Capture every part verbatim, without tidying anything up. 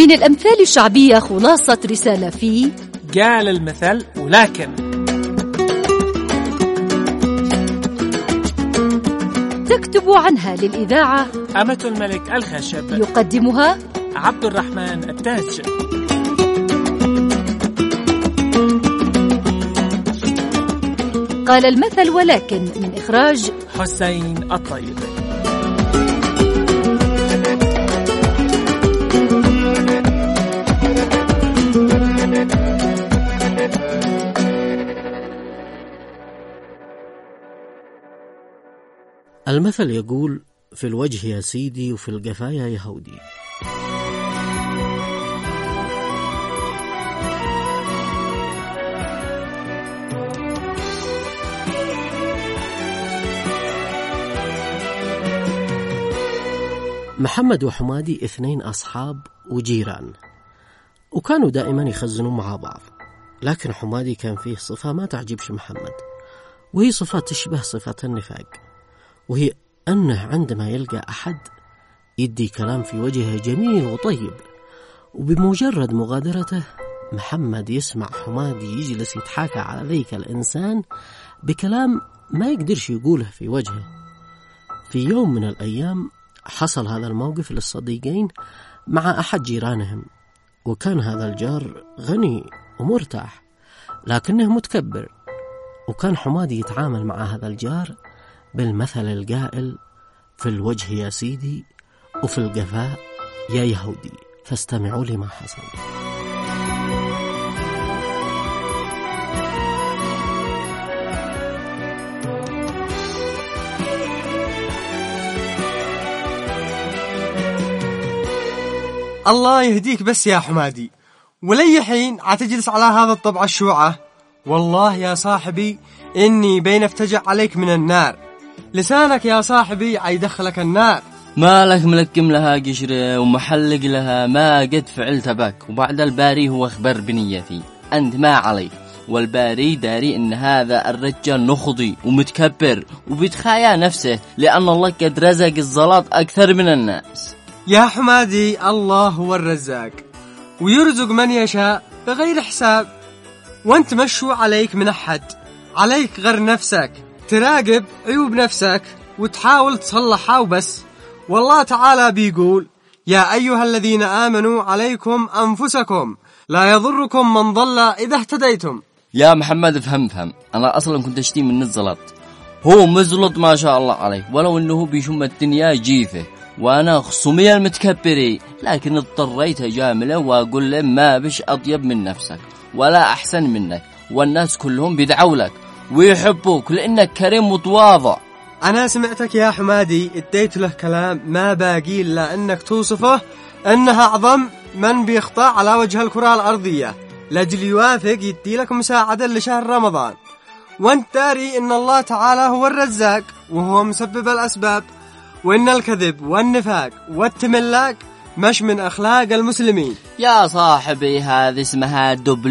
من الأمثال الشعبية خلاصة رسالة في قال المثل ولكن. تكتب عنها للإذاعة أمة الملك الخشب. يقدمها عبد الرحمن التاج. قال المثل ولكن من إخراج حسين الطيب. المثل يقول: في الوجه يا سيدي وفي القفايا يا هودي. محمد وحمادي اثنين أصحاب وجيران، وكانوا دائما يخزنوا مع بعض، لكن حمادي كان فيه صفة ما تعجبش محمد، وهي صفة تشبه صفة النفاق، وهي أنه عندما يلقى أحد يدي كلام في وجهه جميل وطيب، وبمجرد مغادرته محمد يسمع حمادي يجلس يتحاكى على ذيك الإنسان بكلام ما يقدرش يقوله في وجهه. في يوم من الأيام حصل هذا الموقف للصديقين مع أحد جيرانهم، وكان هذا الجار غني ومرتاح لكنه متكبر، وكان حمادي يتعامل مع هذا الجار بالمثل القائل: في الوجه يا سيدي وفي القفاء يا يهودي. فاستمعوا لي ما حصل. الله يهديك بس يا حمادي، ولي حين عتجلس على هذا الطبع الشوعة؟ والله يا صاحبي إني بين افتجع عليك من النار. لسانك يا صاحبي عيدخلك النار. مالك ملكم لها قشرة ومحلق لها ما قد فعلت بك، وبعد الباري هو أخبر بنيتي، أنت ما عليك، والباري داري إن هذا الرجال نخضي ومتكبر وبيتخايا نفسه لأن الله قد رزق الزلط أكثر من الناس. يا حمادي الله هو الرزاق ويرزق من يشاء بغير حساب، وانت مشو عليك من أحد، عليك غير نفسك تراقب عيوب نفسك وتحاول تصلحها وبس. والله تعالى بيقول: يا أيها الذين آمنوا عليكم أنفسكم لا يضركم من ضل إذا اهتديتم. يا محمد فهم فهم، أنا أصلا كنت أشتي من الزلط، هو مزلط ما شاء الله عليه، ولو أنه بيشم الدنيا جيفه، وأنا خصومي المتكبري، لكن اضطريت أجامله وأقول له ما بش أطيب من نفسك ولا أحسن منك، والناس كلهم بيدعوا لك ويحبوك لأنك كريم متواضع. أنا سمعتك يا حمادي اديت له كلام ما باقي إلا أنك توصفه أنها أعظم من بيخطأ على وجه الكرة الأرضية لأجل يوافق يدي لك مساعدة لشهر رمضان، وانت داري إن الله تعالى هو الرزاق وهو مسبب الأسباب، وإن الكذب والنفاق والتملاك مش من أخلاق المسلمين. يا صاحبي هذه اسمها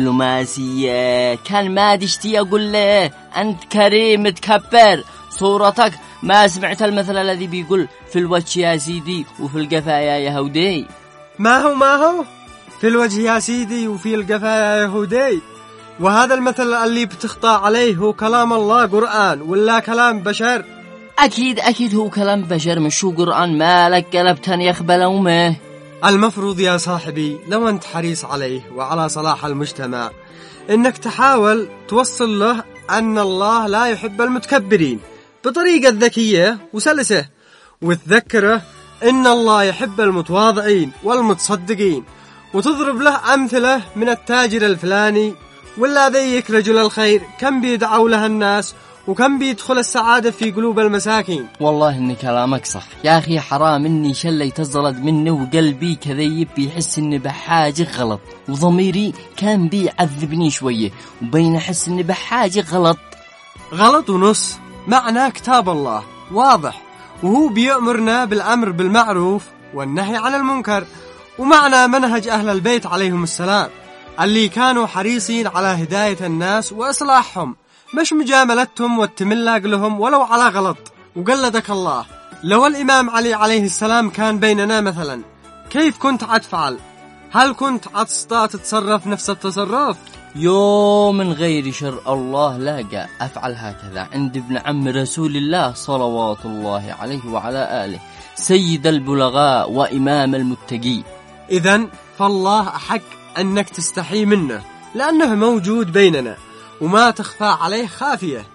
دبلوماسية، كان ما دشتي أقول له أنت كريم متكبر، صورتك ما سمعت المثل الذي بيقول: في الوجه يا سيدي وفي القفا يا يهودي؟ ما هو ما هو في الوجه يا سيدي وفي القفا يا يهودي. وهذا المثل اللي بتخطأ عليه هو كلام الله قرآن ولا كلام بشر؟ أكيد أكيد هو كلام بشر، مش شو قرآن، مالك قلبتن يخبل أمه. المفروض يا صاحبي لو أنت حريص عليه وعلى صلاح المجتمع إنك تحاول توصل له أن الله لا يحب المتكبرين بطريقة ذكية وسلسة، وتذكره إن الله يحب المتواضعين والمتصدقين، وتضرب له أمثلة من التاجر الفلاني ولا ذيك رجل الخير كم بيدعوا له الناس وكم بيدخل السعادة في قلوب المساكين. والله إن كلامك صح يا أخي، حرام إني شلي تزلد منه وقلبي كذيب بيحس إني بحاجة غلط، وضميري كان بيعذبني شوية وبين أحس إني بحاجة غلط. غلط ونص معناه كتاب الله واضح، وهو بيأمرنا بالأمر بالمعروف والنهي عن المنكر، ومعنى منهج أهل البيت عليهم السلام اللي كانوا حريصين على هداية الناس وإصلاحهم، مش مجاملتهم والتملاق لهم ولو على غلط. وقلدك الله لو الإمام علي عليه السلام كان بيننا مثلا كيف كنت أتفعل؟ هل كنت عتستطيع تتصرف نفس التصرف؟ يوم من غير شر الله لاقى أفعل هكذا عند ابن عم رسول الله صلوات الله عليه وعلى آله سيد البلغاء وإمام المتقين. إذن فالله أحق أنك تستحي منه لأنه موجود بيننا وما تخفى عليه خافية.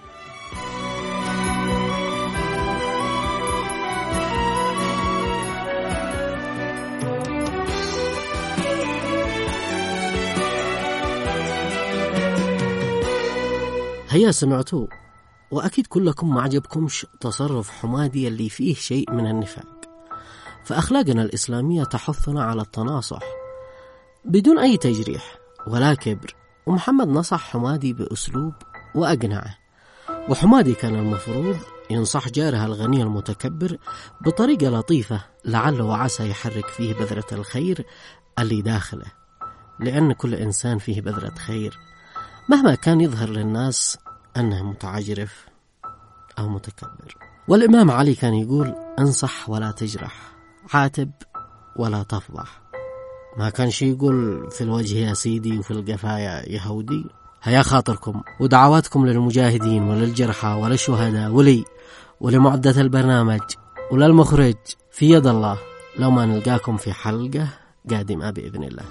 هيا سمعتوا، وأكيد كلكم ما عجبكمش تصرف حمادي اللي فيه شيء من النفاق. فأخلاقنا الإسلامية تحثنا على التناصح بدون أي تجريح ولا كبر، ومحمد نصح حمادي بأسلوب وأقنعه، وحمادي كان المفروض ينصح جارها الغني المتكبر بطريقة لطيفة لعل وعسى يحرك فيه بذرة الخير اللي داخله، لأن كل إنسان فيه بذرة خير مهما كان يظهر للناس أنه متعجرف أو متكبر. والإمام علي كان يقول: انصح ولا تجرح، عاتب ولا تفضح. ما كان شي يقول في الوجه يا سيدي وفي القفايا يهودي. هيا خاطركم ودعواتكم للمجاهدين وللجرحى وللشهداء ولي ولمعدة البرنامج وللمخرج في يد الله، لو ما نلقاكم في حلقة قادمة بإذن الله.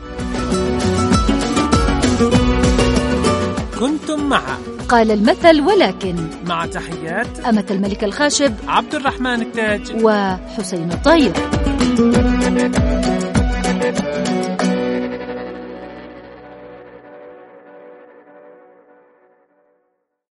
كنتم مع قال المثل ولكن، مع تحيات أمة الملك الخاشب عبد الرحمن التاج وحسين الطيب.